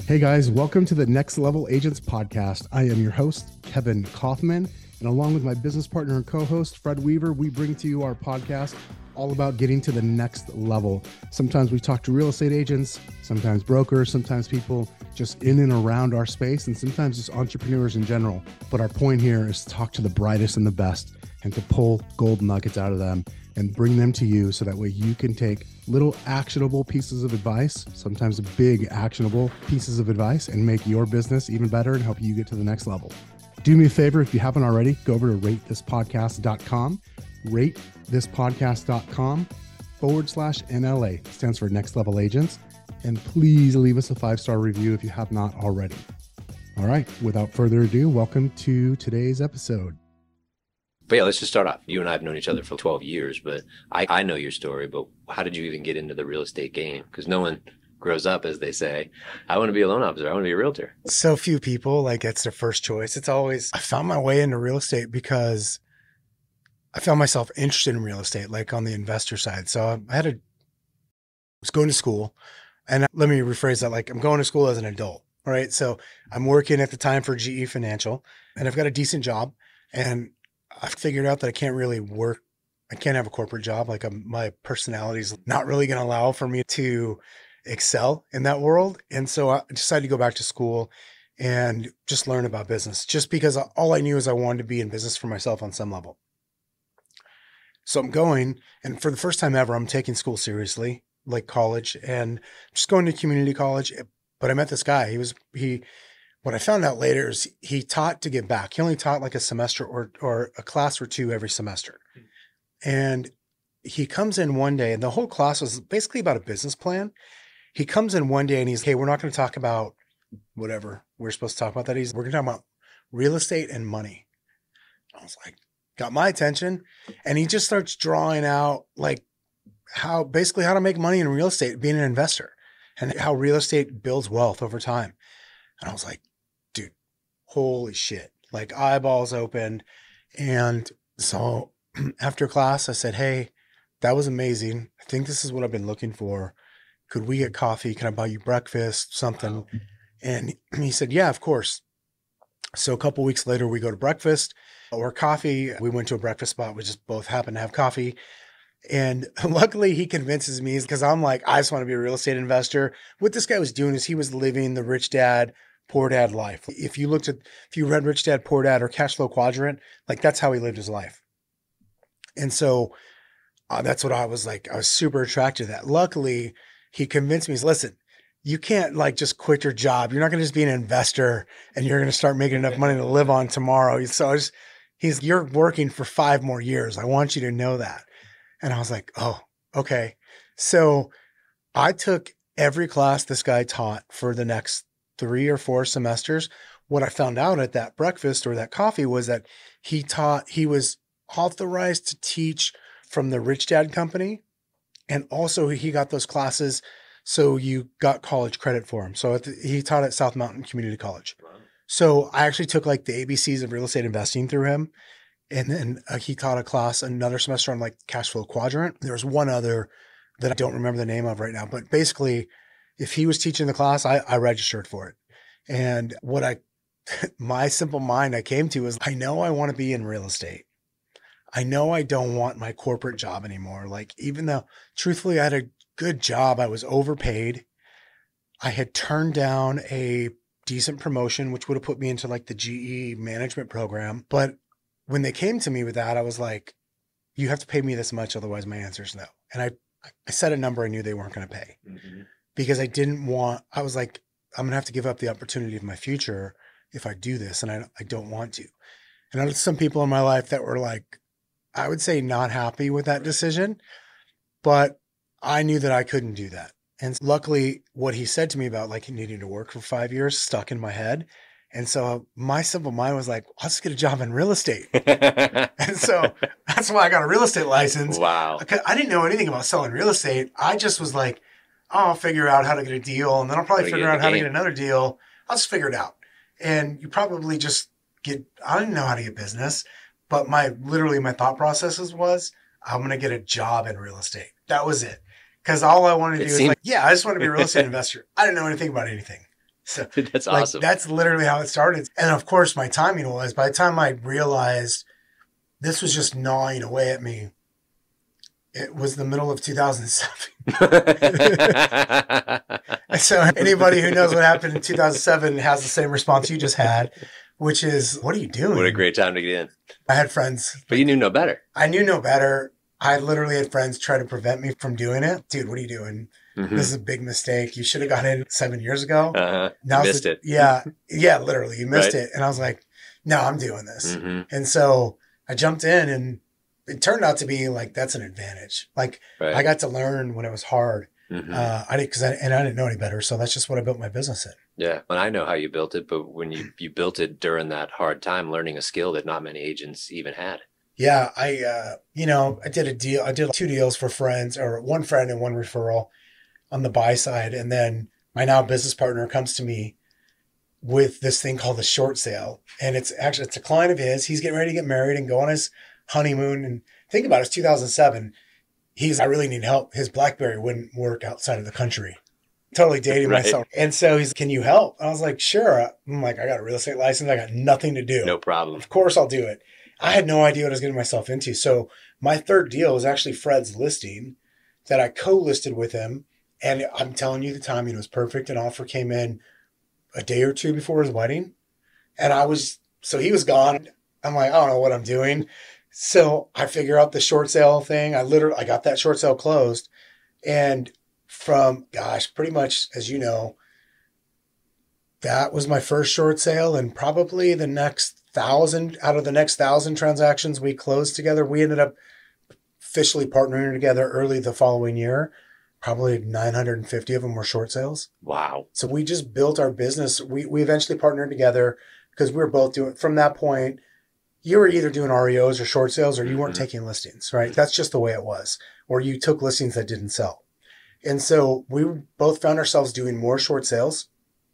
Hey guys, welcome to the Next Level Agents podcast. I am your host, Kevin Kaufman, and along with my business partner and co-host, Fred Weaver, we bring to you our podcast all about getting to the next level. Sometimes we talk to real estate agents, sometimes brokers, sometimes people just in and around our space, and sometimes just entrepreneurs in general. But our point here is to talk to the brightest and the best and to pull gold nuggets out of them and bring them to you so that way you can take little actionable pieces of advice, sometimes big actionable pieces of advice, and make your business even better and help you get to the next level. Do me a favor, if you haven't already, go over to ratethispodcast.com, ratethispodcast.com/NLA. It stands for Next Level Agents. And please leave us a 5-star review if you have not already. All right, without further ado, welcome to today's episode. But yeah, let's just start off. You and I have known each other for 12 years, but I know your story, but how did you even get into the real estate game? Because no one grows up, as they say, I want to be a loan officer. I want to be a realtor. So few people, that's their first choice. It's always, I found my way into real estate because I found myself interested in real estate, on the investor side. So I was going to school, and let me rephrase that, I'm going to school as an adult, right? So I'm working at the time for GE Financial, and I've got a decent job, and I figured out that I can't really work. I can't have a corporate job. My personality is not really going to allow for me to excel in that world. And so I decided to go back to school and just learn about business, just because all I knew is I wanted to be in business for myself on some level. So I'm going, and for the first time ever, I'm taking school seriously, like college, and just going to community college. But I met this guy. What I found out later is he taught to give back. He only taught a semester or a class or two every semester. And he comes in one day, and the whole class was basically about a business plan. He comes in one day and he's, hey, we're not going to talk about whatever we're supposed to talk about that. We're going to talk about real estate and money. I was like, got my attention. And he just starts drawing out how to make money in real estate, being an investor, and how real estate builds wealth over time. And I was like, dude, holy shit, eyeballs opened. And so after class, I said, hey, that was amazing. I think this is what I've been looking for. Could we get coffee? Can I buy you breakfast, something? Wow. And he said, yeah, of course. So a couple of weeks later, we go to breakfast or coffee. We went to a breakfast spot. We just both happened to have coffee. And luckily he convinces me, because I'm I just want to be a real estate investor. What this guy was doing is he was living the rich dad, poor dad life. If you read Rich Dad, Poor Dad or Cash Flow Quadrant, that's how he lived his life. And so that's what I was I was super attracted to that. Luckily, he convinced me, listen, you can't just quit your job. You're not going to just be an investor and you're going to start making enough money to live on tomorrow. So you're working for 5 more years. I want you to know that. And I was like, oh, okay. So I took every class this guy taught for the next 3 or 4 semesters. What I found out at that breakfast or that coffee was that he was authorized to teach from the Rich Dad Company. And also he got those classes, so you got college credit for him. So he taught at South Mountain Community College. Wow. So I actually took the ABCs of real estate investing through him. And then he taught a class another semester on Cash Flow Quadrant. There was one other that I don't remember the name of right now, but basically if he was teaching the class, I registered for it. And my simple mind I came to is, I know I want to be in real estate. I know I don't want my corporate job anymore. Even though truthfully I had a good job, I was overpaid. I had turned down a decent promotion, which would have put me into the GE management program. But when they came to me with that, I was like, you have to pay me this much. Otherwise my answer is no. And I set a number I knew they weren't going to pay, because I was like, I'm going to have to give up the opportunity of my future if I do this. And I don't want to. And I had some people in my life that were I would say not happy with that decision, but I knew that I couldn't do that. And luckily what he said to me about needing to work for 5 years stuck in my head. And so my simple mind was I'll just get a job in real estate. And so that's why I got a real estate license. Wow. I didn't know anything about selling real estate. I just was I'll figure out how to get a deal, and then I'll probably figure out how to get another deal. I'll just figure it out. And you probably I didn't know how to get business, but my thought processes was, I'm going to get a job in real estate. That was it. Because all I wanted to do is I just want to be a real estate investor. I didn't know anything about anything. So That's like, awesome. that's literally how it started. And of course, my timing was, by the time I realized this was just gnawing away at me, it was the middle of 2007. So anybody who knows what happened in 2007 has the same response you just had, which is, what are you doing? What a great time to get in. I had friends. But you knew no better. I knew no better. I literally had friends try to prevent me from doing it. Dude, what are you doing? Mm-hmm. This is a big mistake. You should have got in 7 years ago. Now you missed it. Yeah. Yeah, literally. You missed it. And I was like, no, I'm doing this. Mm-hmm. And so I jumped in, and it turned out to be like, that's an advantage. Like, I got to learn when it was hard. Mm-hmm. I didn't know any better. So that's just what I built my business in. Yeah. And I know how you built it, but when you built it during that hard time, learning a skill that not many agents even had. Yeah. I did a deal. I did 2 deals for friends, or 1 friend and 1 referral on the buy side. And then my now business partner comes to me with this thing called the short sale. And it's a client of his. He's getting ready to get married and go on his honeymoon. And think about it, it's 2007. I really need help. His BlackBerry wouldn't work outside of the country. Totally dating myself. And so can you help? I was like, sure. I'm like, I got a real estate license. I got nothing to do. No problem. Of course I'll do it. I had no idea what I was getting myself into. So my 3rd deal was actually Fred's listing that I co-listed with him. And I'm telling you, the timing was perfect. An offer came in a day or 2 before his wedding. And so he was gone. I'm like, I don't know what I'm doing. So I figure out the short sale thing. I got that short sale closed. And from, pretty much, as you know, that was my first short sale. And probably the next 1,000 out of the next 1,000 transactions we closed together, we ended up officially partnering together early the following year. Probably 950 of them were short sales. Wow. So we just built our business. We eventually partnered together because we were both doing, from that point, you were either doing REOs or short sales, or you weren't taking listings, right? That's just the way it was. Or you took listings that didn't sell. And so we both found ourselves doing more short sales,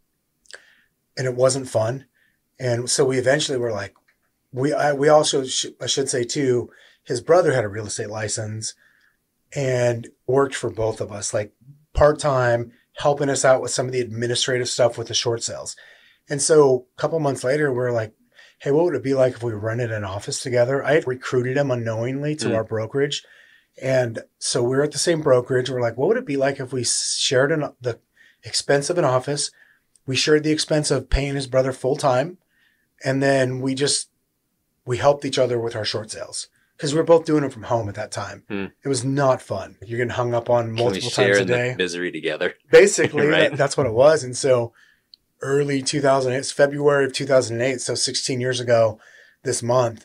and it wasn't fun. And so we eventually were like, we also, I should say too, his brother had a real estate license and worked for both of us, like part-time, helping us out with some of the administrative stuff with the short sales. And so a couple months later, we're like, hey, what would it be like if we rented an office together? I had recruited him unknowingly to our brokerage. And so we're at the same brokerage. We're like, what would it be like if we shared the expense of an office? We shared the expense of paying his brother full time. And then we helped each other with our short sales, because we were both doing it from home at that time. It was not fun. You're getting hung up on multiple times a day. The misery together. Basically, right? That's what it was. And so early 2008, it's February of 2008. So 16 years ago this month,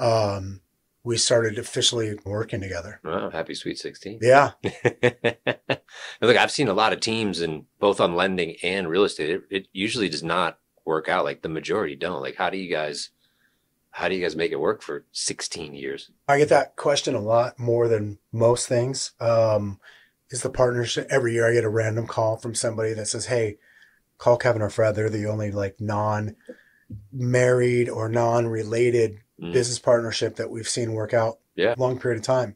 we started officially working together. Wow. Happy Sweet 16. Yeah. Look, I've seen a lot of teams in both on lending and real estate. It usually does not work out. Like the majority don't. Like, how do you guys make it work for 16 years? I get that question a lot, more than most things. Is the partnership. Every year I get a random call from somebody that says, hey, call Kevin or Fred. They're the only like non-married or non-related business partnership that we've seen work out a long period of time.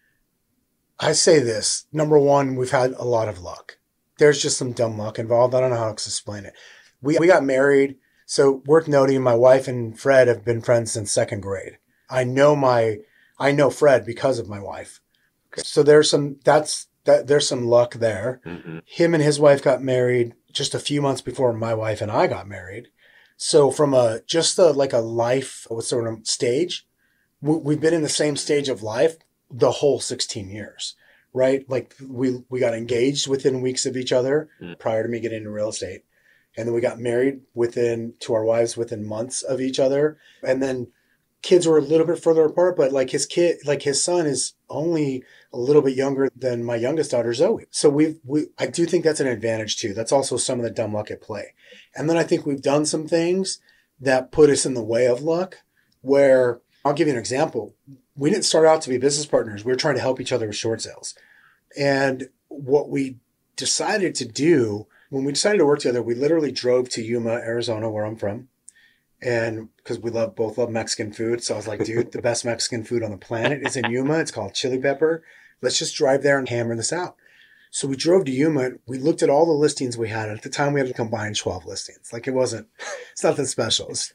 I say this. Number one, we've had a lot of luck. There's just some dumb luck involved. I don't know how to explain it. We got married. So worth noting, my wife and Fred have been friends since 2nd grade. I know Fred because of my wife. Okay. So there's some luck there. Mm-hmm. Him and his wife got married just a few months before my wife and I got married. So from a life sort of stage, we've been in the same stage of life the whole 16 years, right? Like we got engaged within weeks of each other prior to me getting into real estate. And then we got married to our wives within months of each other. And then kids were a little bit further apart, but his son is only a little bit younger than my youngest daughter, Zoe. So I do think that's an advantage too. That's also some of the dumb luck at play. And then I think we've done some things that put us in the way of luck, where I'll give you an example. We didn't start out to be business partners. We were trying to help each other with short sales. And what we decided to do, when we decided to work together, we literally drove to Yuma, Arizona, where I'm from. And because we both love Mexican food. So I was like, dude, the best Mexican food on the planet is in Yuma. It's called chili pepper. Let's just drive there and hammer this out. So we drove to Yuma. We looked at all the listings we had. At the time, we had a combined 12 listings. Like it's nothing special. It's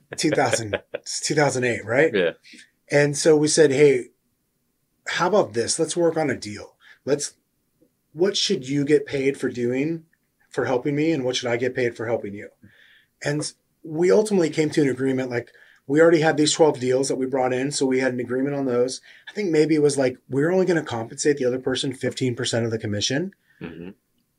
2008, right? Yeah. And so we said, hey, how about this? Let's work on a deal. What should you get paid for helping me? And what should I get paid for helping you? And we ultimately came to an agreement. Like, we already had these 12 deals that we brought in. So we had an agreement on those. I think maybe it was like, we're only going to compensate the other person 15% of the commission. Mm-hmm.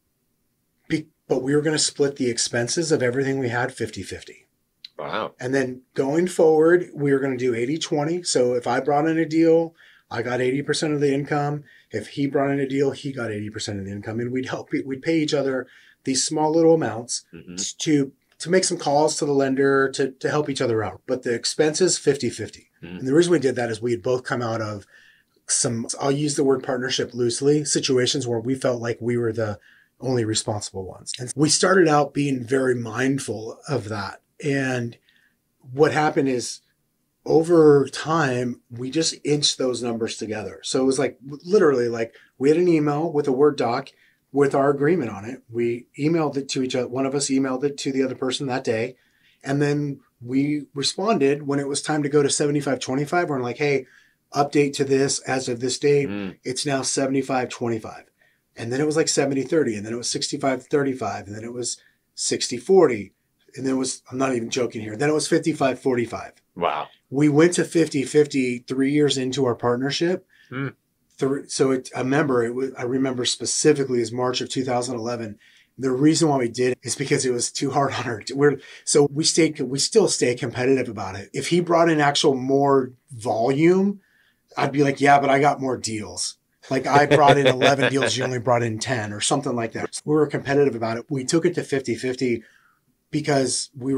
But we were going to split the expenses of everything we had 50-50. Wow. And then going forward, we were going to do 80-20. So if I brought in a deal, I got 80% of the income. If he brought in a deal, he got 80% of the income. And we'd pay each other these small little amounts Mm-hmm. to make some calls to the lender to help each other out. But the expenses, 50-50. Mm-hmm. And the reason we did that is we had both come out of I'll use the word partnership loosely, situations where we felt like we were the only responsible ones. And we started out being very mindful of that. And what happened is over time, we just inched those numbers together. So it was like literally like we had an email with a Word doc with our agreement on it. We emailed it to each other. One of us emailed it to the other person that day. And then we responded when it was time to go to 75-25. We're like, hey, update to this as of this date. It's now 75-25. And then it was like 70-30. And then it was 65-35. And then it was 60-40. And then it was, I'm not even joking here. Then it was 55-45. Wow. We went to 50-50 3 years into our partnership. I remember specifically is March of 2011. The reason why we did it is because it was too hard on her. We still stay competitive about it. If he brought in actual more volume, I'd be like, yeah, but I got more deals. Like I brought in 11 deals, you only brought in 10 or something like that. So we were competitive about it. We took it to 50-50 because we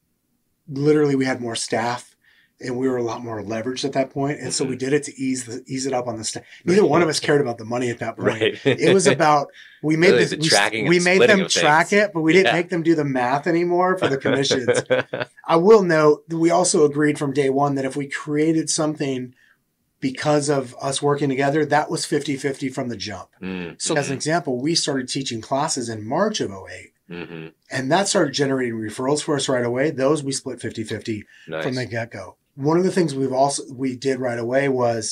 had more staff and we were a lot more leveraged at that point. And so we did it to ease it up on the staff. Neither one of us cared about the money at that point. Right. It was about, we made Really this, the tracking and we made splitting them of track things. it, but we didn't make them do the math anymore for the commissions. I will note that we also agreed from day one that if we created something because of us working together, that was 50-50 from the jump. So as an example, we started teaching classes in March of 2008. Mm-hmm. And that started generating referrals for us right away. Those we split 50-50 from the get-go. One of the things we did right away was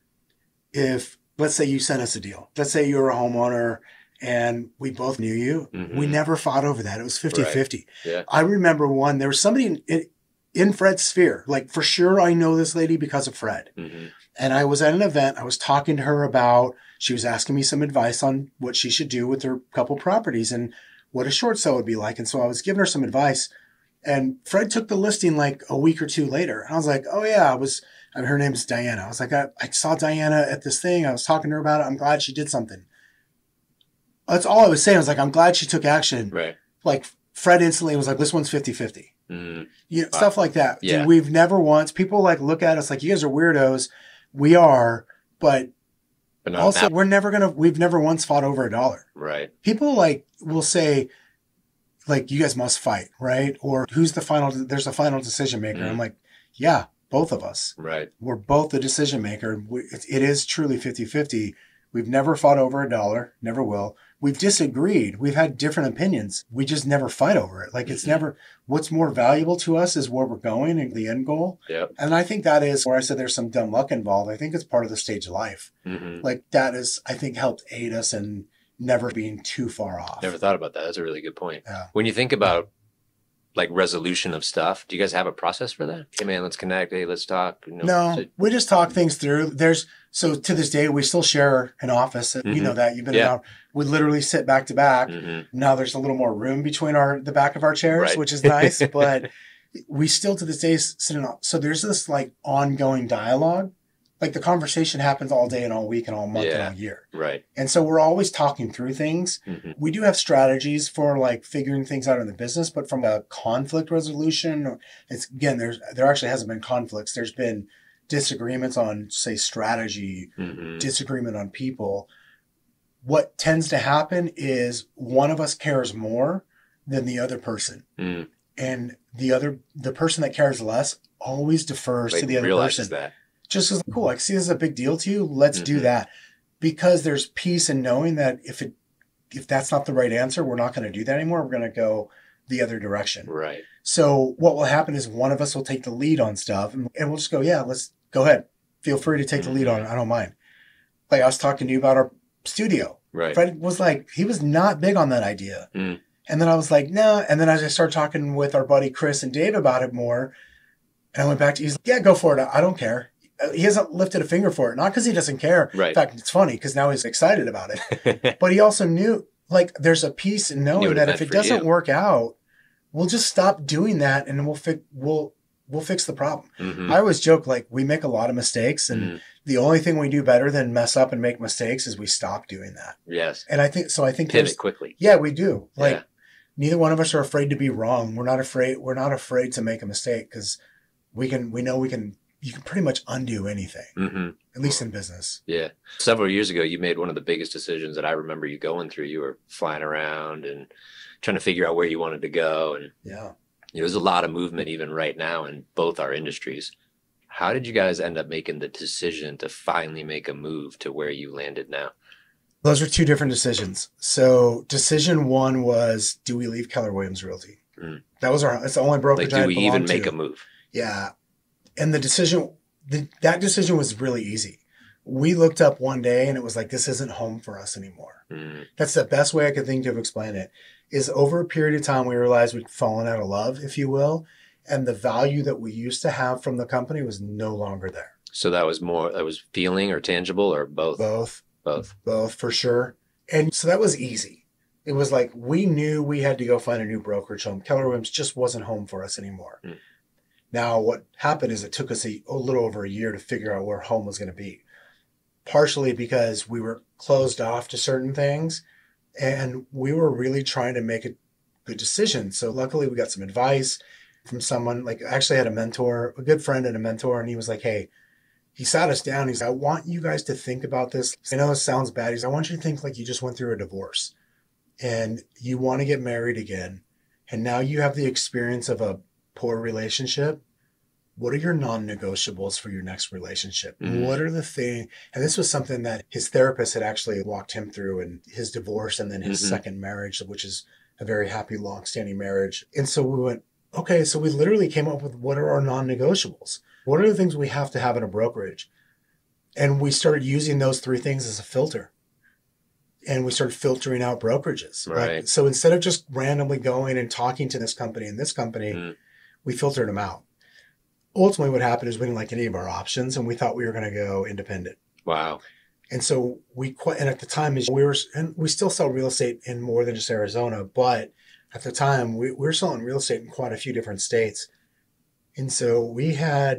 if, let's say you sent us a deal. Let's say you were a homeowner and we both knew you. Mm-hmm. We never fought over that. It was 50-50. Right. Yeah. I remember there was somebody in Fred's sphere. Like for sure I know this lady because of Fred. Mm-hmm. And I was at an event. I was talking to her she was asking me some advice on what she should do with her couple properties and what a short sale would be like. And so I was giving her some advice. And Fred took the listing like a week or two later. And I was like, oh yeah, her name's Diana. I was like, I saw Diana at this thing. I was talking to her about it. I'm glad she did something. That's all I was saying. I was like, I'm glad she took action. Right. Like Fred instantly was like, this one's 50-50. Mm-hmm. Stuff like that. Yeah. Dude, we've never once, people like look at us like, you guys are weirdos. We are, but also we've never once fought over $1. Right. People like will say, like, you guys must fight, right? Or there's a final decision maker. I'm like, yeah, both of us. Right. We're both the decision maker. It is truly 50-50. We've never fought over $1, never will. We've disagreed. We've had different opinions. We just never fight over it. Like it's never, what's more valuable to us is where we're going and the end goal. Yep. And I think that is where I said there's some dumb luck involved. I think it's part of the stage of life. Mm-hmm. Like that is, I think helped aid us in never being too far off. Never thought about that. That's a really good point. Yeah. When you think about like resolution of stuff, do you guys have a process for that? Hey man, let's connect. Hey, let's talk. No, we just talk things through. So to this day, we still share an office. You know that you've been around. We literally sit back to back. Mm-hmm. Now there's a little more room between the back of our chairs, which is nice, but we still to this day sit in. So there's this like ongoing dialogue. Like the conversation happens all day and all week and all month and all year. Right. And so we're always talking through things. Mm-hmm. We do have strategies for like figuring things out in the business, but from a conflict resolution, there actually hasn't been conflicts. There's been disagreements on, say, strategy, disagreement on people. What tends to happen is one of us cares more than the other person. Mm. And the person that cares less always defers to the other person. That. Just as cool, see, this is a big deal to you. Let's do that, because there's peace in knowing that if if that's not the right answer, we're not going to do that anymore. We're going to go the other direction. Right. So what will happen is one of us will take the lead on stuff and we'll just go, yeah, let's go ahead. Feel free to take the lead on it. I don't mind. Like I was talking to you about our studio. Right. Fred was like, he was not big on that idea. Mm. And then I was like, no. And then as I started talking with our buddy Chris and Dave about it more, and I went back to, he's like, yeah, go for it. I don't care. He hasn't lifted a finger for it. Not because he doesn't care. Right. In fact, it's funny because now he's excited about it. But he also knew, like, there's a piece in knowing that if it doesn't work out, we'll just stop doing that and we'll fix the problem. Mm-hmm. I always joke, like, we make a lot of mistakes and the only thing we do better than mess up and make mistakes is we stop doing that. Yes. And I think pivot quickly. Yeah, we do. Like, neither one of us are afraid to be wrong. We're not afraid to make a mistake because you can pretty much undo anything, at least in business. Yeah. Several years ago, you made one of the biggest decisions that I remember you going through. You were flying around and trying to figure out where you wanted to go. And there's a lot of movement even right now in both our industries. How did you guys end up making the decision to finally make a move to where you landed now? Those were two different decisions. So decision one was, do we leave Keller Williams Realty? That was it's the only brokerage I belonged to. Do we even make a move? Yeah. And that decision was really easy. We looked up one day and it was like, this isn't home for us anymore. That's the best way I could think of explain it, is over a period of time, we realized we'd fallen out of love, if you will. And the value that we used to have from the company was no longer there. So that was feeling or tangible or both? Both for sure. And so that was easy. It was like, we knew we had to go find a new brokerage home. Keller Williams just wasn't home for us anymore. Now, what happened is it took us a little over a year to figure out where home was going to be. Partially because we were closed off to certain things and we were really trying to make a good decision. So luckily we got some advice from someone. Like, I actually had a good friend and a mentor, and he was like, hey, he sat us down. He's like, I want you guys to think about this. I know it sounds bad. He's like, I want you to think like you just went through a divorce and you want to get married again. And now you have the experience of a poor relationship. What are your non-negotiables for your next relationship? What are the things? And this was something that his therapist had actually walked him through in his divorce and then his second marriage, which is a very happy, long-standing marriage. And so we went, okay, so we literally came up with what are our non-negotiables? What are the things we have to have in a brokerage? And we started using those three things as a filter. And we started filtering out brokerages. Right. So instead of just randomly going and talking to this company and this company, we filtered them out. Ultimately, what happened is we didn't like any of our options, and we thought we were going to go independent. Wow! And so and at the time, we still sell real estate in more than just Arizona, but at the time, we were selling real estate in quite a few different states. And so we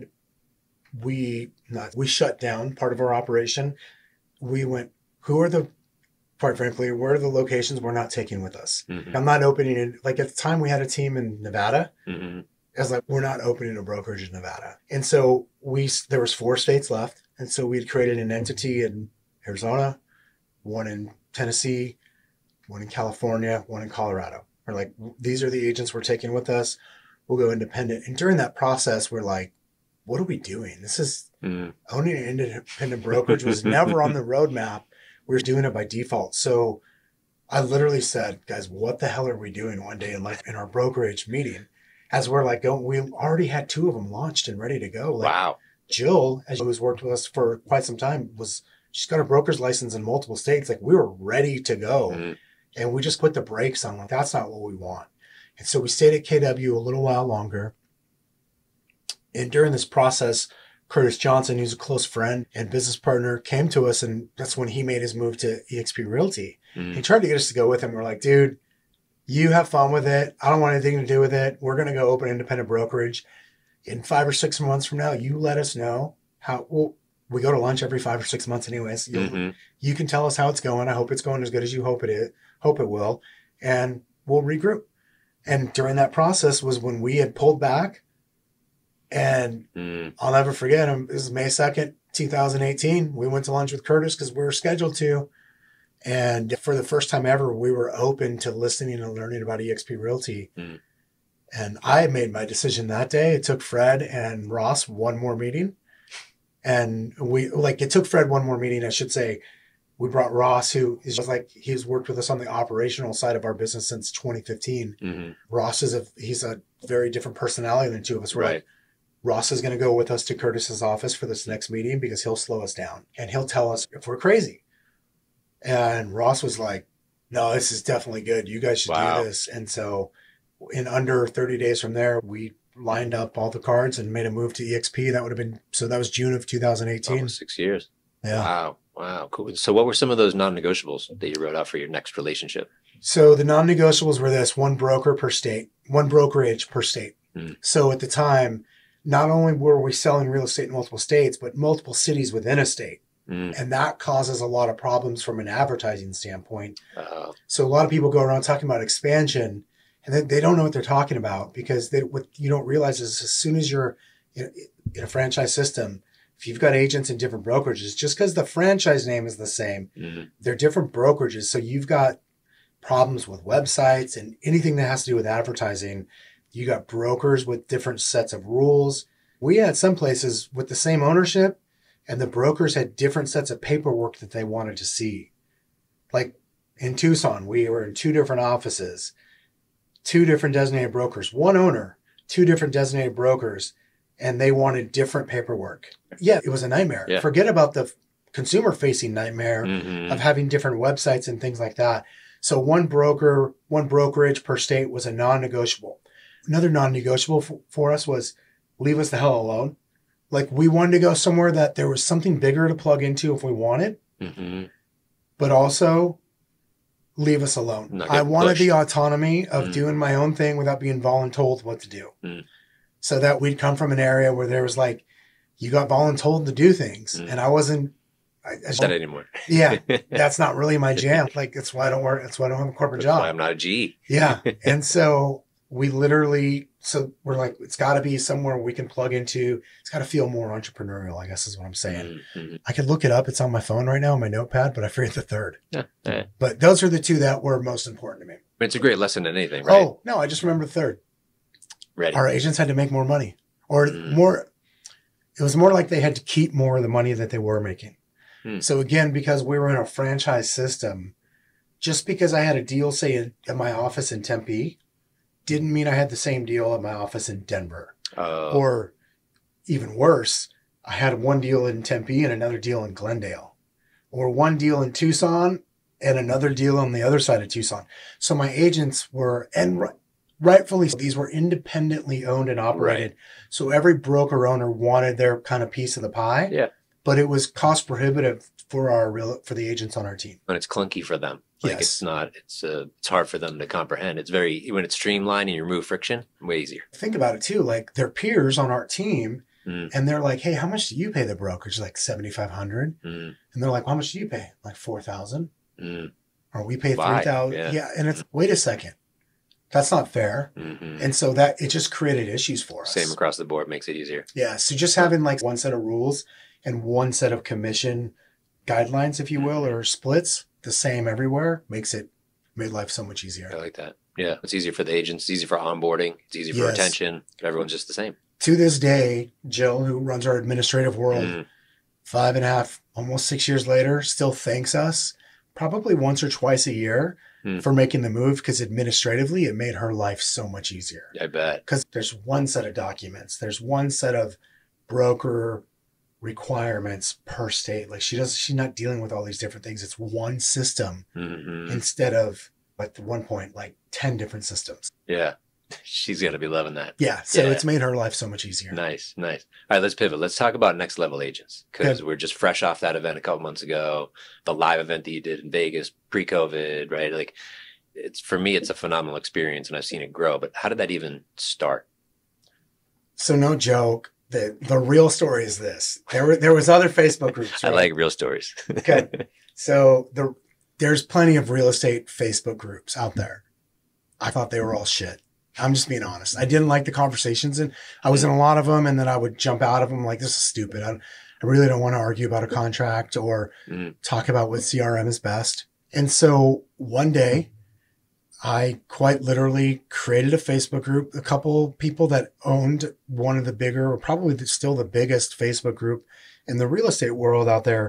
shut down part of our operation. We went, quite frankly, where are the locations we're not taking with us? I'm not opening it. Like at the time, we had a team in Nevada. I was like, we're not opening a brokerage in Nevada. And so there was 4 states left. And so we had created an entity in Arizona, one in Tennessee, one in California, one in Colorado. We're like, these are the agents we're taking with us. We'll go independent. And during that process, we're like, what are we doing? This is owning an independent brokerage was never on the roadmap. We were doing it by default. So I literally said, guys, what the hell are we doing one day in our brokerage meeting? As we're like going, we already had 2 of them launched and ready to go. Like, wow. Jill, who's worked with us for quite some time, she's got a broker's license in multiple states. Like, we were ready to go. And we just put the brakes on. Like, that's not what we want. And so we stayed at KW a little while longer. And during this process, Curtis Johnson, who's a close friend and business partner, came to us. And that's when he made his move to eXp Realty. He tried to get us to go with him. We're like, dude, you have fun with it. I don't want anything to do with it. We're going to go open an independent brokerage. In 5 or 6 months from now, you let us know how. Well, we go to lunch every 5 or 6 months anyways. You can tell us how it's going. I hope it's going as good as you hope it will. And we'll regroup. And during that process was when we had pulled back. And I'll never forget him. This is May 2nd, 2018. We went to lunch with Curtis because we were scheduled to. And for the first time ever, we were open to listening and learning about eXp Realty. And I made my decision that day. It took Fred and Ross one more meeting. And it took Fred one more meeting, I should say. We brought Ross, who is just like, he's worked with us on the operational side of our business since 2015. Mm-hmm. Ross he's a very different personality than the two of us. We're Right. like, Ross is going to go with us to Curtis's office for this next meeting because he'll slow us down and he'll tell us if we're crazy. And Ross was like, no, this is definitely good. You guys should Wow. do this. And so in under 30 days from there, we lined up all the cards and made a move to EXP. That would have been, so that was June of 2018. Almost 6 years. Yeah. Wow. Wow. Cool. So what were some of those non-negotiables that you wrote out for your next relationship? So the non-negotiables were this: one broker per state, one brokerage per state. Mm. So at the time, not only were we selling real estate in multiple states, but multiple cities within a state. Mm. And that causes a lot of problems from an advertising standpoint. Uh, So a lot of people go around talking about expansion and they don't know what they're talking about, because what you don't realize is as soon as you're in a franchise system, if you've got agents in different brokerages, just because the franchise name is the same, mm. they're different brokerages. So you've got problems with websites and anything that has to do with advertising. You got brokers with different sets of rules. We had some places with the same ownership and the brokers had different sets of paperwork that they wanted to see. Like in Tucson, we were in 2 different offices, 2 different designated brokers, one owner, 2 different designated brokers, and they wanted different paperwork. Yeah, it was a nightmare. Yeah. Forget about the consumer facing nightmare Mhm. of having different websites and things like that. So one brokerage per state was a non-negotiable. Another non-negotiable for us was leave us the hell alone. Like we wanted to go somewhere that there was something bigger to plug into if we wanted, Mhm. but also leave us alone. Not I get wanted pushed. the autonomy of Mm. doing my own thing without being voluntold what to do. Mm. So that we'd come from an area where there was like, you got voluntold to do things. Mm. And I wasn't, I That anymore. yeah, that's not really my jam. Like, that's why I don't work. That's why I don't have a corporate That's job. why I'm not a G. Yeah. And so we literally, so we're like, it's got to be somewhere we can plug into. It's got to feel more entrepreneurial, I guess is what I'm saying. Mhm. I could look it up. It's on my phone right now, on my notepad, but I forget the third. Yeah. Yeah. But those are the 2 that were most important to me. But it's a great lesson in anything, right? Oh, no, I just remember the third. Ready. Our agents had to make more money or Mm. more. It was more like they had to keep more of the money that they were making. Hmm. So again, because we were in a franchise system, just because I had a deal, say, at my office in Tempe, didn't mean I had the same deal at my office in Denver. Or even worse, I had one deal in Tempe and another deal in Glendale, or one deal in Tucson and another deal on the other side of Tucson. So my agents were, and rightfully, these were independently owned and operated. Right. So every broker owner wanted their kind of piece of the pie. Yeah. But it was cost prohibitive for the agents on our team. and it's clunky for them. Like Yes. it's not, it's hard for them to comprehend. It's very, when it's streamlined and you remove friction, way easier. Think about it too. Like their peers on our team, Mm. and they're like, "Hey, how much do you pay the brokerage?" Like $7,500, Mm. and they're like, "How much do you pay?" Like $4,000, Mm. or we pay Why? $3,000. Yeah. Yeah, and it's wait a second, that's not fair. Mhm. And so that it just created issues for us. Same across the board makes it easier. Yeah. So just having like one set of rules and one set of commission guidelines, if you will, Mm-hmm. or splits, the same everywhere, made life so much easier. I like that. Yeah. It's easier for the agents. It's easier for onboarding. It's easier for Yes. retention. Everyone's just the same. To this day, Jill, who runs our administrative world, Mm. 5.5, almost 6 years later, still thanks us probably once or twice a year Hmm. for making the move, because administratively it made her life so much easier. I bet. Because there's one set of documents, there's one set of broker requirements per state. Like she's not dealing with all these different things. It's one system Mhm. instead of at one point like 10 different systems. Yeah. She's going to be loving that. Yeah. So Yeah. it's made her life so much easier. Nice, nice. All right, let's pivot. Let's talk about next level agents, because we're just fresh off that event a couple months ago, the live event that you did in Vegas pre-COVID, right? Like, it's for me, it's a phenomenal experience, and I've seen it grow. But how did that even start? So no joke. The real story is this. There was other Facebook groups. I Right? like real stories. Okay. So there's plenty of real estate Facebook groups out there. I thought they were all shit. I'm just being honest. I didn't like the conversations, and I was in a lot of them, and then I would jump out of them like, this is stupid. I really don't want to argue about a contract or Mm. talk about what CRM is best. And so one day I quite literally created a Facebook group. A couple people that owned one of the bigger, or probably still the biggest Facebook group in the real estate world out there,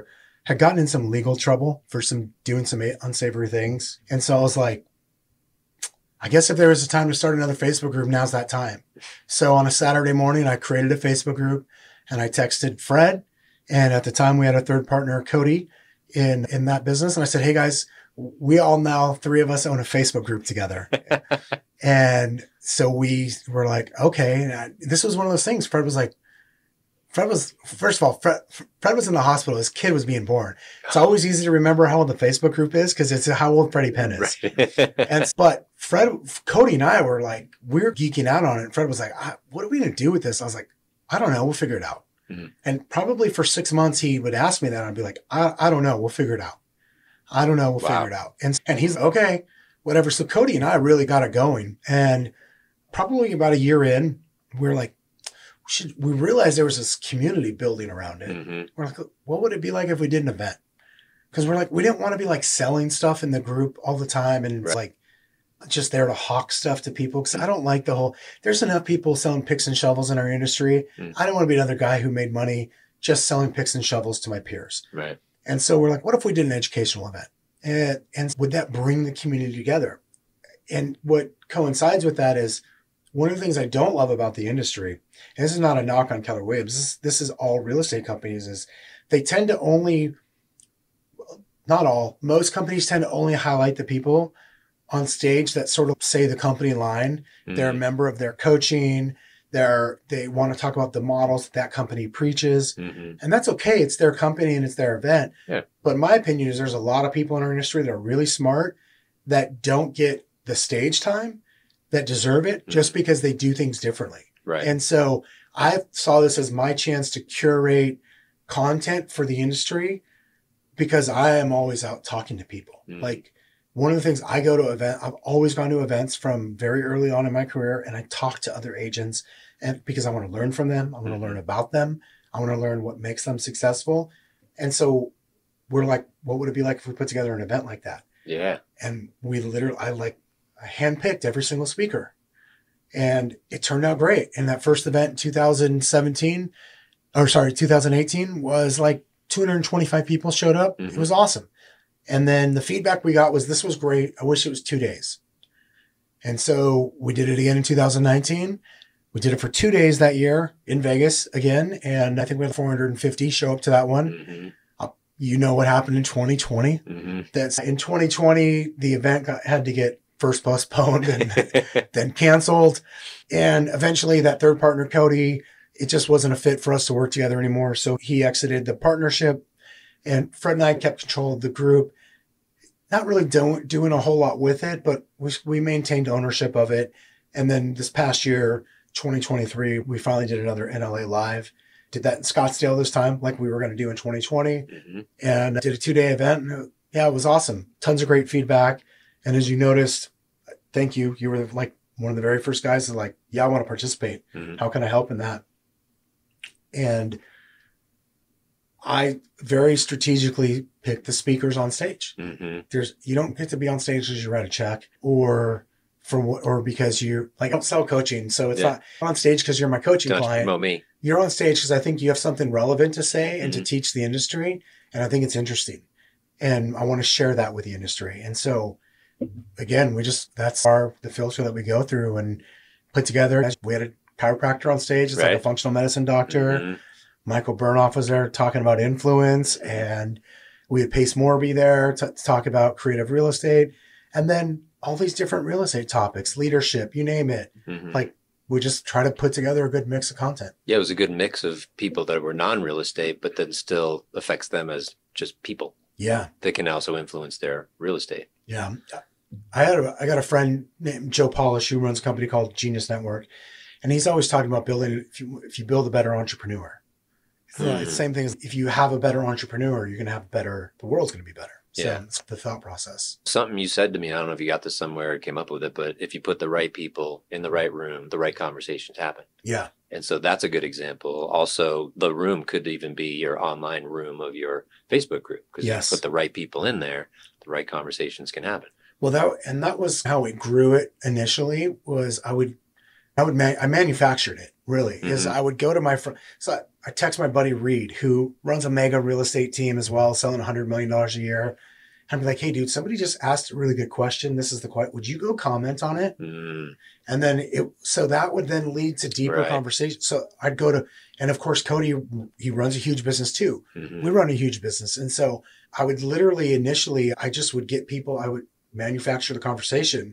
had gotten in some legal trouble for doing some unsavory things. And so I was like, I guess if there was a time to start another Facebook group, now's that time. So on a Saturday morning, I created a Facebook group and I texted Fred. And at the time we had a third partner, Cody, in that business. And I said, hey guys, we all now, 3 of us own a Facebook group together. And so we were like, okay. And this was one of those things. Fred was first of all, Fred was in the hospital. His kid was being born. It's always easy to remember how old the Facebook group is because it's how old Freddie Penn is. Right. But Cody and I were like, we're geeking out on it. And Fred was like, what are we going to do with this? I was like, I don't know. We'll figure it out. Mm-hmm. And probably for 6 months, he would ask me that. And I'd be like, I don't know. We'll figure it out. I don't know. We'll figure it out. And he's like, okay, whatever. So Cody and I really got it going. And probably about a year in, we were like, we realized there was this community building around it. Mm-hmm. We're like, what would it be like if we did an event? Because we're like, we didn't want to be like selling stuff in the group all the time and it's like just there to hawk stuff to people. Because I don't like there's enough people selling picks and shovels in our industry. Mm-hmm. I don't want to be another guy who made money just selling picks and shovels to my peers. Right. And so we're like, what if we did an educational event? And would that bring the community together? And what coincides with that is, one of the things I don't love about the industry, and this is not a knock on Keller Williams, this is all real estate companies, is they tend to most companies tend to only highlight the people on stage that sort of say the company line. Mm-hmm. They're a member of their coaching. They want to talk about the models that company preaches. Mm-hmm. And that's okay. It's their company and it's their event. Yeah. But my opinion is there's a lot of people in our industry that are really smart that don't get the stage time that deserve it just because they do things differently. Right. And so I saw this as my chance to curate content for the industry because I am always out talking to people. Mm. Like one of the things I've always gone to events from very early on in my career and I talk to other agents and because I want to learn from them. I want to learn about them. I want to learn what makes them successful. And so we're like, what would it be like if we put together an event like that? Yeah. And I handpicked every single speaker and it turned out great. And that first event in 2018 was like 225 people showed up. Mm-hmm. It was awesome. And then the feedback we got was, this was great. I wish it was 2 days. And so we did it again in 2019. We did it for 2 days that year in Vegas again. And I think we had 450 show up to that one. Mm-hmm. You know what happened in 2020? Mm-hmm. That's in 2020, the event had to get first postponed and then canceled. And eventually that third partner, Cody, it just wasn't a fit for us to work together anymore. So he exited the partnership and Fred and I kept control of the group, not really doing a whole lot with it, but we maintained ownership of it. And then this past year, 2023, we finally did another NLA Live. Did that in Scottsdale this time, like we were going to do in 2020. Mm-hmm. And did a 2-day event. And it was awesome. Tons of great feedback. And as you noticed, thank you. You were like one of the very first guys that like, yeah, I want to participate. Mm-hmm. How can I help in that? And I very strategically picked the speakers on stage. Mm-hmm. You don't get to be on stage because you write a check or because you like don't sell coaching. So it's not on stage because you're my coaching client. Promote me. You're on stage because I think you have something relevant to say and to teach the industry. And I think it's interesting. And I want to share that with the industry. And so again, that's the filter that we go through and put together. We had a chiropractor on stage. It's like a functional medicine doctor. Mm-hmm. Michael Burnoff was there talking about influence, and we had Pace Morby there to talk about creative real estate. And then all these different real estate topics, leadership, you name it. Mm-hmm. Like we just try to put together a good mix of content. Yeah, it was a good mix of people that were non-real estate, but that still affects them as just people. Yeah. That can also influence their real estate. Yeah. I got a friend named Joe Polish who runs a company called Genius Network. And he's always talking about building, if you build a better entrepreneur, it's the same thing as if you have a better entrepreneur, you're going to have the world's going to be better. So it's the thought process. Something you said to me, I don't know if you got this somewhere or came up with it, but if you put the right people in the right room, the right conversations happen. Yeah. And so that's a good example. Also, the room could even be your online room of your Facebook group. Because if you put the right people in there, the right conversations can happen. Well, that was how we grew it initially, was I would I manufactured it really is Mhm. I would go to my friend. So I text my buddy Reed, who runs a mega real estate team as well, selling $100 million a year. And I'd be like, hey, dude, somebody just asked a really good question. This is the question. Would you go comment on it? Mm, And then so that would then lead to deeper right. conversation. So I'd go to, and of course, Cody, he runs a huge business too. Mhm. We run a huge business. And so I would literally initially, I just would get people, I would manufacture the conversation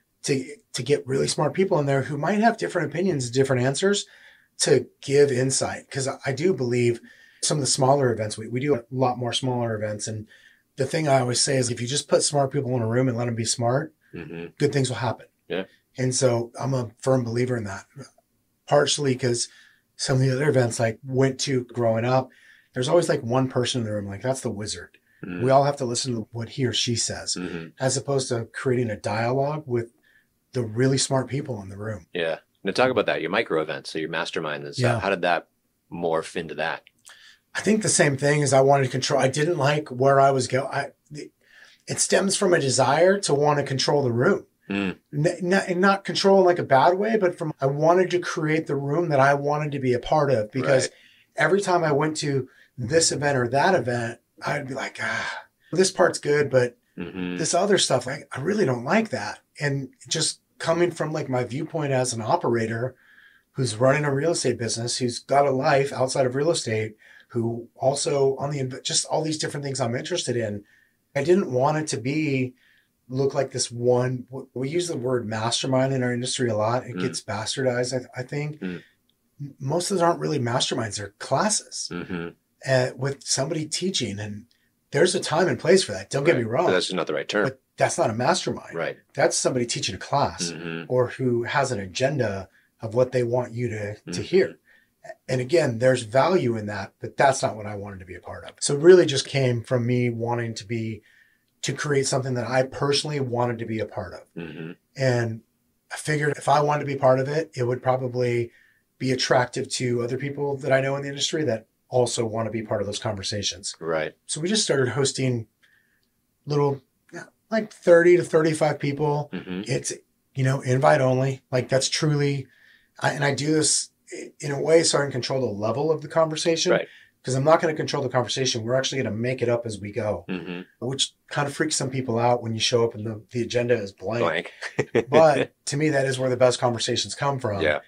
to get really smart people in there who might have different opinions, different answers to give insight. Cause I do believe some of the smaller events, we do a lot more smaller events. And the thing I always say is if you just put smart people in a room and let them be smart, Mhm. good things will happen. Yeah. And so I'm a firm believer in that, partially because some of the other events I went to growing up, there's always like one person in the room, like that's the wizard. Mhm. We all have to listen to what he or she says, Mhm. as opposed to creating a dialogue with the really smart people in the room. Yeah. Now talk about that, your micro events, so your mastermind and stuff. Yeah. How did that morph into that? I think the same thing is I wanted to control. I didn't like where I was going. It stems from a desire to want to control the room. Mm. And not control in like a bad way, but from I wanted to create the room that I wanted to be a part of, because Right. every time I went to this event or that event, I'd be like, this part's good, but Mhm. this other stuff, like, I really don't like that. And just coming from like my viewpoint as an operator who's running a real estate business, who's got a life outside of real estate, who also on just all these different things I'm interested in. I didn't want it to look like this one. We use the word mastermind in our industry a lot. It gets bastardized, I think. Mm. Most of those aren't really masterminds. They're classes Mhm. with somebody teaching. And there's a time and place for that. Don't get me wrong. But that's just not the right term. But that's not a mastermind. Right. That's somebody teaching a class Mhm. or who has an agenda of what they want you to Mhm. hear. And again, there's value in that, but that's not what I wanted to be a part of. So it really just came from me wanting to create something that I personally wanted to be a part of. Mhm. And I figured if I wanted to be part of it, it would probably be attractive to other people that I know in the industry that also want to be part of those conversations. Right. So we just started hosting little, like 30 to 35 people. Mhm. It's, invite only. Like that's truly, and I do this in a way so I can control the level of the conversation. Right. Because I'm not going to control the conversation. We're actually going to make it up as we go, Mhm. which kind of freaks some people out when you show up and the agenda is blank. Blank. But to me, that is where the best conversations come from. Yeah.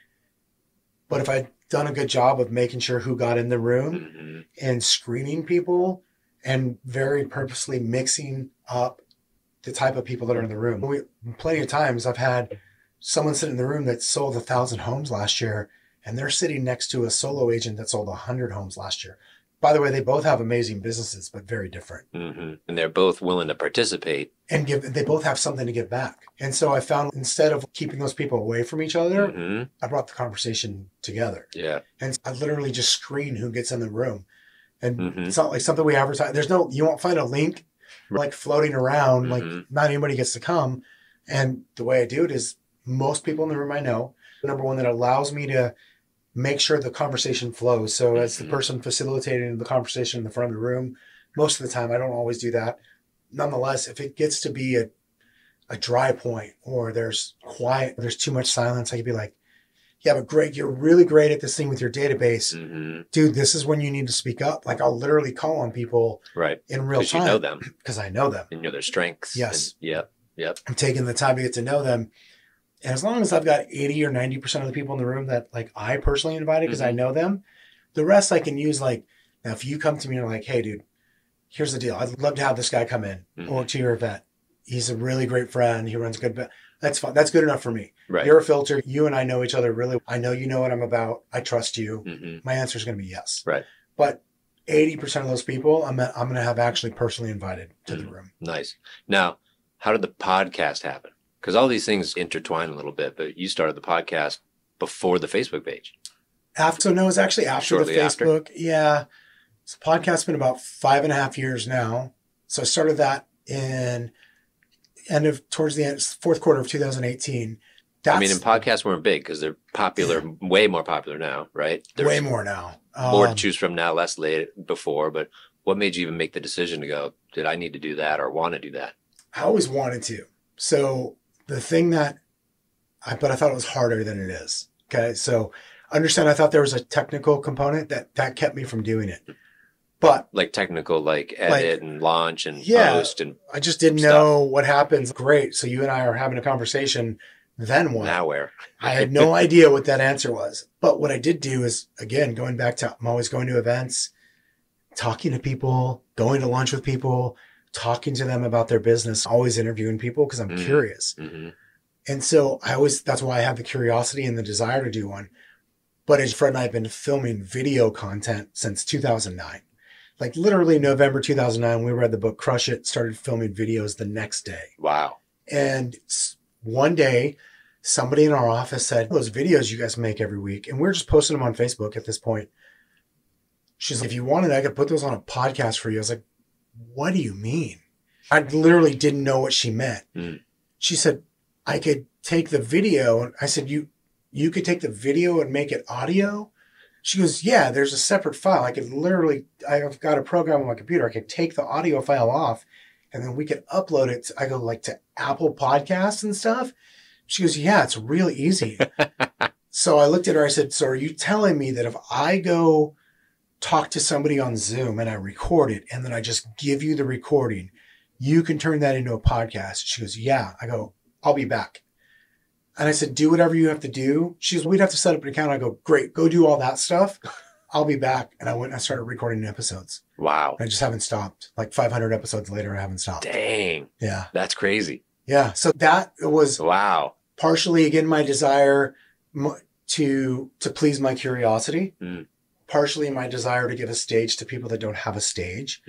But if I'd done a good job of making sure who got in the room Mhm. and screening people and very purposely mixing up the type of people that are in the room. Plenty of times I've had someone sit in the room that sold 1,000 homes last year, and they're sitting next to a solo agent that sold 100 homes last year. By the way, they both have amazing businesses, but very different. Mhm. And they're both willing to participate. And they both have something to give back. And so I found instead of keeping those people away from each other, Mhm. I brought the conversation together. Yeah. And I literally just screen who gets in the room. And Mhm. it's not like something we advertise. You won't find a link like floating around, like Mhm. not anybody gets to come. And the way I do it is most people in the room I know. Number one, that allows me to make sure the conversation flows. So as the Mhm. person facilitating the conversation in the front of the room, most of the time, I don't always do that. Nonetheless, if it gets to be a dry point or there's quiet, there's too much silence, I could be like, yeah, but Greg, you're really great at this thing with your database. Mhm. Dude, this is when you need to speak up. Like I'll literally call on people Right. in real Because time. you know them Because I know them. and you know their strengths. Yes. And, yep. Yep. I'm taking the time to get to know them. And as long as I've got 80 or 90% of the people in the room that like I personally invited because I Mhm. know them, the rest I can use. Like, now if you come to me and you're like, hey, dude, here's the deal. I'd love to have this guy come in Mhm. or to your event. He's a really great friend. He runs a good, that's fine. That's good enough for me. Right. You're a filter. You and I know each other really. I know you know what I'm about. I trust you. Mhm. My answer is going to be yes. Right. But 80% of those people, I'm going to have actually personally invited to the Mhm. room. Nice. Now, how did the podcast happen? Because all these things intertwine a little bit, but you started the podcast before the Facebook page. So no, it's actually after Shortly the after? Facebook. Yeah. So podcast's been about 5.5 years now. So I started that towards the end, fourth quarter of 2018. I mean, and podcasts weren't big because they're popular, way more popular now, right? There's way more now. more to choose from now, less late before. But what made you even make the decision to go, did I need to do that or want to do that? I always wanted to. So the thing that but I thought it was harder than it is. Okay. So understand, I thought there was a technical component that kept me from doing it. But like technical, like edit and launch and post and I just didn't know what happens. Great. So you and I are having a conversation. Then what? Now where? I had no idea what that answer was. But what I did do is, again, going back to, I'm always going to events, talking to people, going to lunch with people, talking to them about their business, always interviewing people because I'm curious. Mm-hmm. And so that's why I have the curiosity and the desire to do one. But as Fred and I have been filming video content since 2009. Like literally November 2009, we read the book Crush It, started filming videos the next day. Wow. And one day, somebody in our office said, those videos you guys make every week, and we're just posting them on Facebook at this point. She's like, if you wanted, I could put those on a podcast for you. I was like, what do you mean? I literally didn't know what she meant. She said, I could take the video. And I said, you could take the video and make it audio? She goes, yeah, there's a separate file. I've got a program on my computer. I could take the audio file off and then we could upload it. I go like to Apple Podcasts and stuff. She goes, yeah, it's really easy. So I looked at her. I said, so are you telling me that if I go talk to somebody on Zoom and I record it and then I just give you the recording, you can turn that into a podcast? She goes, yeah. I go, I'll be back. And I said, do whatever you have to do. She goes, we'd have to set up an account. I go, great, go do all that stuff. I'll be back. And I went and I started recording episodes. Wow. I just haven't stopped. Like 500 episodes later, I haven't stopped. Dang. Yeah. That's crazy. Yeah. So that was partially, again, my desire to please my curiosity, partially my desire to give a stage to people that don't have a stage.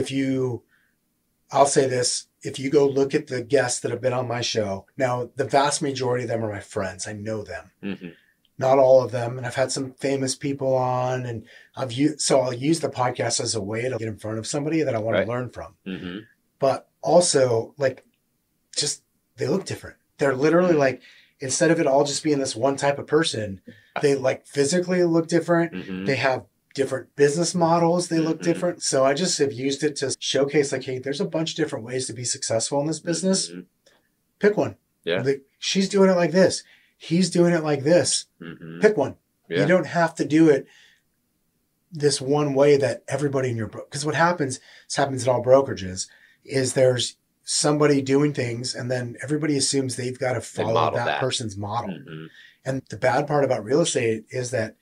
I'll say this, if you go look at the guests that have been on my show, now the vast majority of them are my friends. I know them. Not all of them. And I've had some famous people on, and I'll use the podcast as a way to get in front of somebody that I want to learn from. But also, like, just they look different. They're literally like, instead of it all just being this one type of person, they like physically look different. They have different business models. They look different. So I just have used it to showcase like, hey, there's a bunch of different ways to be successful in this business. Pick one. Yeah. She's doing it like this. He's doing it like this. Pick one. Yeah. You don't have to do it this one way that everybody in your book, because what happens at all brokerages is there's somebody doing things and then everybody assumes they've got to follow that person's model. And the bad part about real estate is that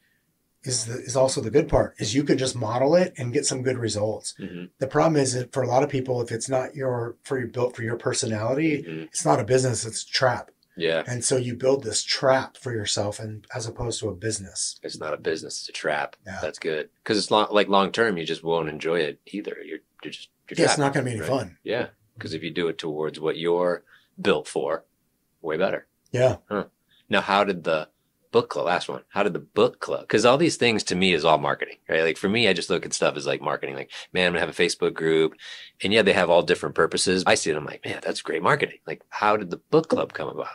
is also the good part is you can just model it and get some good results. The problem is that for a lot of people, if it's not built for your personality, it's not a business, it's a trap. Yeah. And so you build this trap for yourself, and as opposed to a business. It's not a business, it's a trap. Yeah. That's good. Because it's long term, you just won't enjoy it either. You're it's not going to be any fun. Yeah. Because if you do it towards what you're built for, way better. Yeah. Now, how did the book club, last one, how did the book club, because all these things to me is all marketing, right? Like for me, I just look at stuff as like marketing, like, man, I'm gonna have a Facebook group, and yeah, they have all different purposes. I see it, I'm like, man, that's great marketing. Like, how did the book club come about?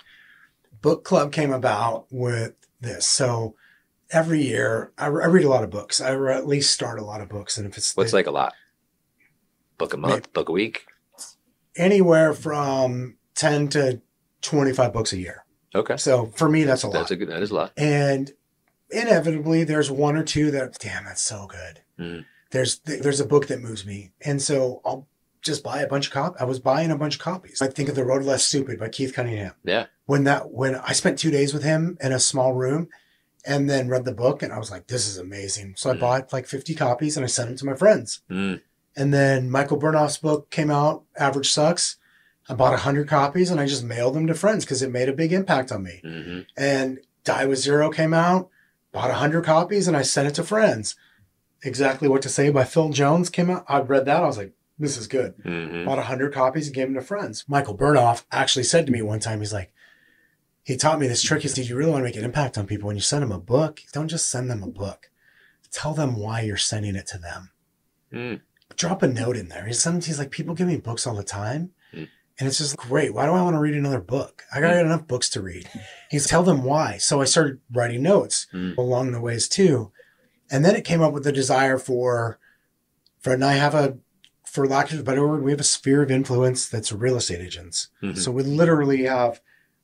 Book club came about with this. So every year I read a lot of books. I at least start a lot of books. And if it's like a lot? Book a month, book a week? Anywhere from 10 to 25 books a year. Okay. So for me, that's a lot. That is a lot. And inevitably there's one or two that, damn, that's so good. There's a book that moves me. And so I'll just buy a bunch of copies. I was buying a bunch of copies. I think of The Road Less Stupid by Keith Cunningham. Yeah. When I spent 2 days with him in a small room and then read the book, and I was like, this is amazing. So I bought like 50 copies and I sent them to my friends. And then Michael Bernoff's book came out, Average Sucks. I bought 100 copies and I just mailed them to friends because it made a big impact on me. And Die with Zero came out, bought 100 copies and I sent it to friends. Exactly What to Say by Phil Jones came out. I read that. I was like, this is good. Bought 100 copies and gave them to friends. Michael Bernoff actually said to me one time, he's like, he taught me this trick. He said, you really want to make an impact on people. When you send them a book, don't just send them a book. Tell them why you're sending it to them. Drop a note in there. He's like, people give me books all the time. And it's just great. Why do I want to read another book? I got enough books to read. He's tell them why. So I started writing notes along the ways too. And then it came up with the desire for Fred and I have for lack of a better word, we have a sphere of influence that's real estate agents. So we literally have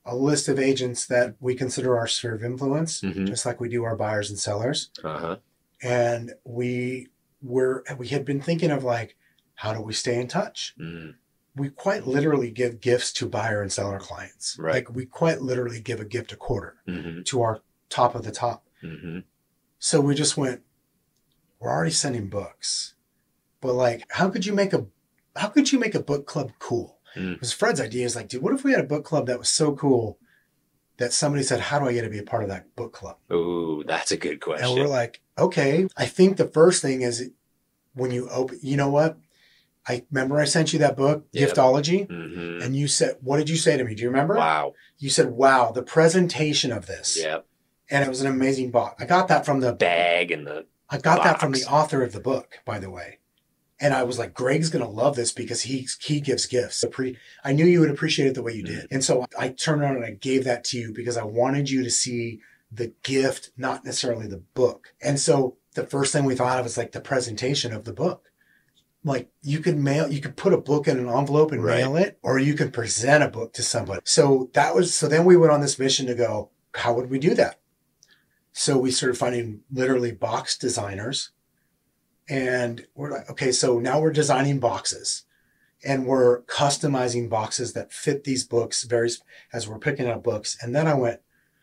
a list of agents that we consider our sphere of influence, Mhm. just like we do our buyers and sellers. Uh-huh. And we had been thinking of like, how do we stay in touch? Mm. We quite literally give gifts to buyer and seller clients. Right. Like we quite literally give a gift a quarter Mhm. to our top of the top. Mhm. So we just went, we're already sending books, but like, how could you make a book club cool? Mm. Because Fred's idea is like, dude, what if we had a book club that was so cool that somebody said, how do I get to be a part of that book club? Ooh, that's a good question. And we're like, okay. I think the first thing is when you open, you know what? I remember I sent you that book, Yep. Giftology, Mhm. and you said, what did you say to me? Do you remember? Wow. You said, wow, the presentation of this. Yep. And it was an amazing book. I got that from the Bag and the that from the box. author of the book, by the way. And I was like, Greg's going to love this because he gives gifts. I knew you would appreciate it the way you did. And so I turned around and I gave that to you because I wanted you to see the gift, not necessarily the book. And so the first thing we thought of was like the presentation of the book. Like you could put a book in an envelope and Right. mail it, or you could present a book to somebody. So then we went on this mission to go, how would we do that? So we started finding literally box designers. And we're like, okay, so now we're designing boxes and we're customizing boxes that fit these books as we're picking up books. And then I went,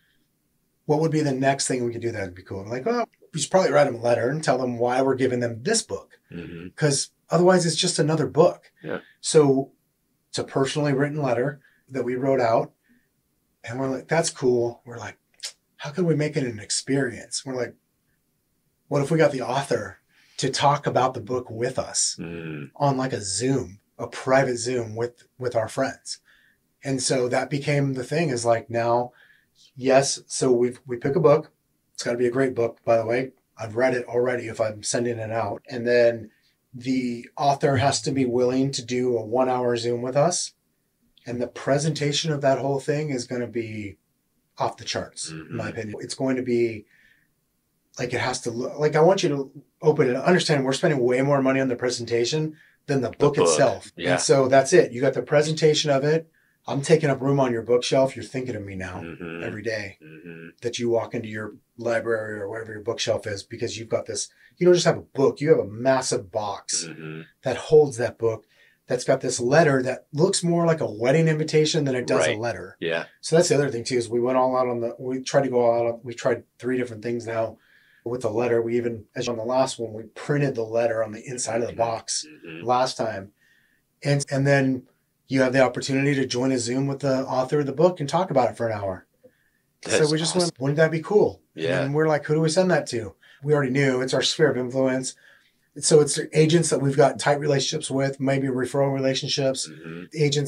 what would be the next thing we could do that would be cool? I'm like, oh, we should probably write them a letter and tell them why we're giving them this book. Mhm. Because otherwise it's just another book. Yeah. So it's a personally written letter that we wrote out. And we're like, that's cool. We're like, how can we make it an experience? We're like, what if we got the author to talk about the book with us Mm. on like a private Zoom with our friends? And so that became the thing is like now, yes. So we pick a book. It's got to be a great book, by the way. I've read it already if I'm sending it out. And then the author has to be willing to do a 1 hour Zoom with us. And the presentation of that whole thing is going to be off the charts, in my opinion. It's going to be like, it has to look like, I want you to open it, understand we're spending way more money on the presentation than the book itself. Yeah. And so that's it. You got the presentation of it. I'm taking up room on your bookshelf. You're thinking of me now Mhm. every day Mhm. that you walk into your library or wherever your bookshelf is, because you've got this, you don't just have a book, you have a massive box Mhm. that holds that book, that's got this letter that looks more like a wedding invitation than it does Right. a letter. Yeah. So that's the other thing too, is we went all out we tried to go all out. We tried 3 different things now with the letter. We even, as on the last one, we printed the letter on the inside of the box Mhm. last time. And then you have the opportunity to join a Zoom with the author of the book and talk about it for an hour. That's So we just went, wouldn't that be cool? Yeah. And we're like, who do we send that to? We already knew it's our sphere of influence. So it's agents that we've got tight relationships with, maybe referral relationships, Mhm. agents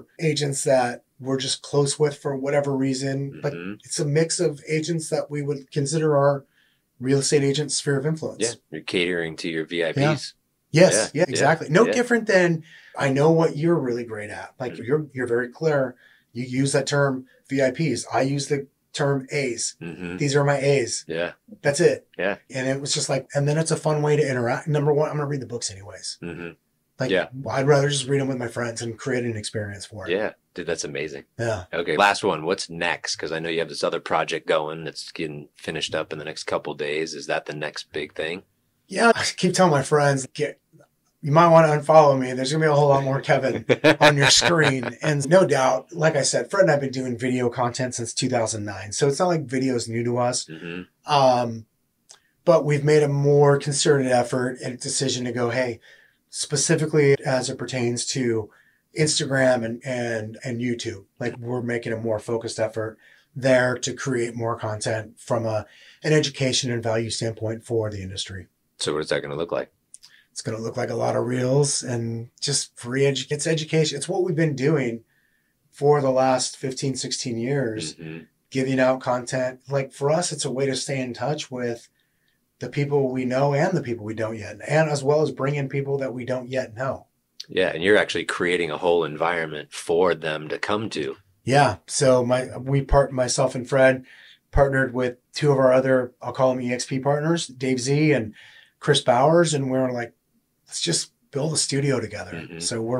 that we're just close with for whatever reason. But Mhm. it's a mix of agents that we would consider our real estate agent sphere of influence. Yeah. You're catering to your VIPs. Yes. Yeah, Yeah, exactly. yeah, No yeah. different than, I know what you're really great at. Like you're very clear. You use that term VIPs. I use the term A's. Mhm. These are my A's. Yeah. That's it. Yeah. And it was just like, and then it's a fun way to interact. Number one, I'm going to read the books anyways. Mhm. Like, Yeah. I'd rather just read them with my friends and create an experience for it. Yeah. Dude, that's amazing. Yeah. Okay. Last one. What's next? Because I know you have this other project going that's getting finished up in the next couple of days. Is that the next big thing? Yeah. I keep telling my friends, you might want to unfollow me. There's going to be a whole lot more Kevin on your screen. And no doubt, like I said, Fred and I have been doing video content since 2009. So it's not like video is new to us. Mhm. But we've made a more concerted effort and decision to go, hey, specifically as it pertains to Instagram and YouTube, like we're making a more focused effort there to create more content from an education and value standpoint for the industry. So what is that going to look like? It's going to look like a lot of reels and just free education. It's education. It's what we've been doing for the last 15, 16 years, Mhm. giving out content. Like for us, it's a way to stay in touch with the people we know and the people we don't yet, and as well as bring in people that we don't yet know. Yeah. And you're actually creating a whole environment for them to come to. Yeah. So myself and Fred partnered with 2 of our other, I'll call them EXP partners, Dave Z and Chris Bowers. And we're like, let's just build a studio together. Mhm. So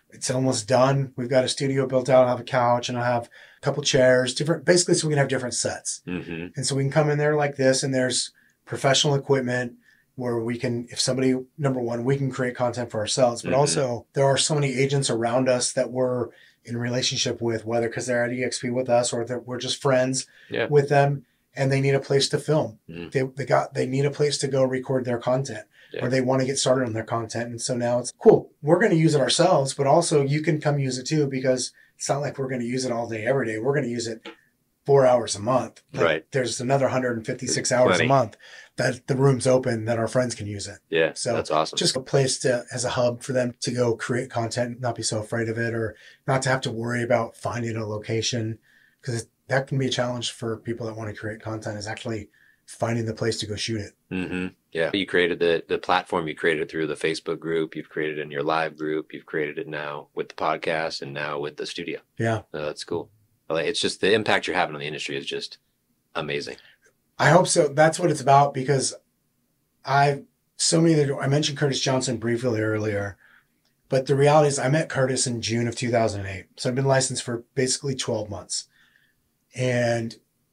It's almost done. We've got a studio built out. I'll have a couch and I'll have a couple chairs, basically so we can have different sets. Mm-hmm. And so we can come in there like this, and there's professional equipment where we can, if somebody, number one, we can create content for ourselves, but also there are so many agents around us that we're in relationship with, whether because they're at EXP with us or that we're just friends with them, and they need a place to film. They need a place to go record their content. Or they want to get started on their content. And so now it's cool. We're going to use it ourselves, but also you can come use it too, because it's not like we're going to use it all day, every day. We're going to use it 4 hours a month. Right. There's another 156 hours a month that the room's open that our friends can use it. Yeah. So that's awesome. Just a place as a hub for them to go create content, not be so afraid of it, or not to have to worry about finding a location, because that can be a challenge for people that want to create content, is actually finding the place to go shoot it. Mm-hmm. Yeah. You created the platform, you created it through the Facebook group, you've created it in your live group, you've created it now with the podcast, and now with the studio. Yeah. That's cool. It's just the impact you're having on the industry is just amazing. I hope so. That's what it's about, because I mentioned Curtis Johnson briefly earlier, but the reality is I met Curtis in June of 2008. So I've been licensed for basically 12 months. And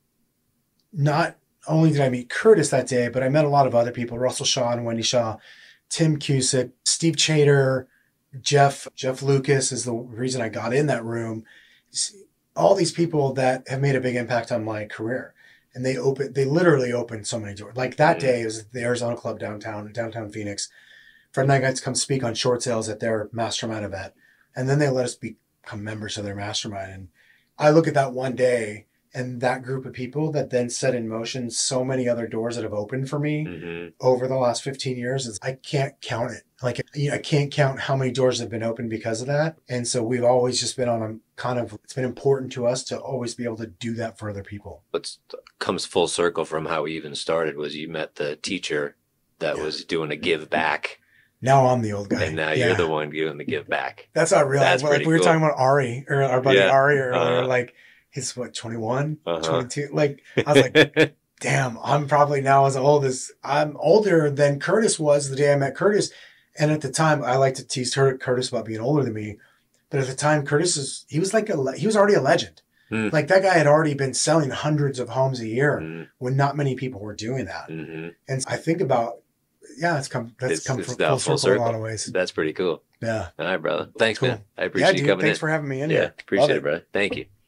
not only did I meet Curtis that day, but I met a lot of other people: Russell Shaw and Wendy Shaw, Tim Cusick, Steve Chater, Jeff Lucas is the reason I got in that room. All these people that have made a big impact on my career. And they literally opened so many doors. Like that day, it was the Arizona Club downtown Phoenix. Fred and I got to come speak on short sales at their mastermind event. And then they let us become members of their mastermind. And I look at that one day and that group of people that then set in motion so many other doors that have opened for me over the last 15 years. I can't count it. Like, I can't count how many doors have been opened because of that. And so we've always just been on it's been important to us to always be able to do that for other people. What comes full circle from how we even started was you met the teacher that was doing a give back. Now I'm the old guy. And now you're the one doing the give back. That's not real. That's like we were talking about Ari, or our buddy Ari earlier, like he's 21, 22. Like I was like, damn, I'm probably now I'm older than Curtis was the day I met Curtis. And at the time, I like to tease Curtis about being older than me. But at the time, he was already a legend. Like that guy had already been selling hundreds of homes a year when not many people were doing that. And I think about, it's come from full circle in a lot of ways. That's pretty cool. Yeah. All right, brother. Thanks, man. I appreciate you coming in. Thanks for having me in here. Appreciate it, brother. Thank you.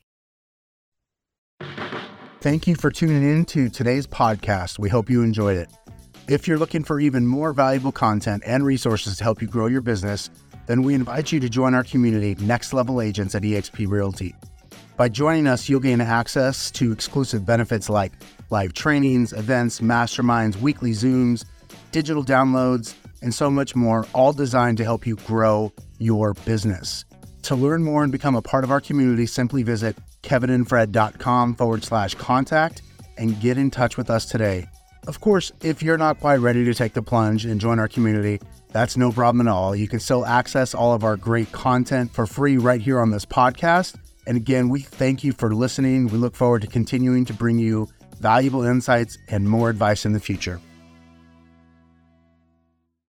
Thank you for tuning in to today's podcast. We hope you enjoyed it. If you're looking for even more valuable content and resources to help you grow your business, then we invite you to join our community, Next Level Agents at eXp Realty. By joining us, you'll gain access to exclusive benefits like live trainings, events, masterminds, weekly Zooms, digital downloads, and so much more, all designed to help you grow your business. To learn more and become a part of our community, simply visit kevinandfred.com/contact and get in touch with us today. Of course, if you're not quite ready to take the plunge and join our community, that's no problem at all. You can still access all of our great content for free right here on this podcast. And again, we thank you for listening. We look forward to continuing to bring you valuable insights and more advice in the future.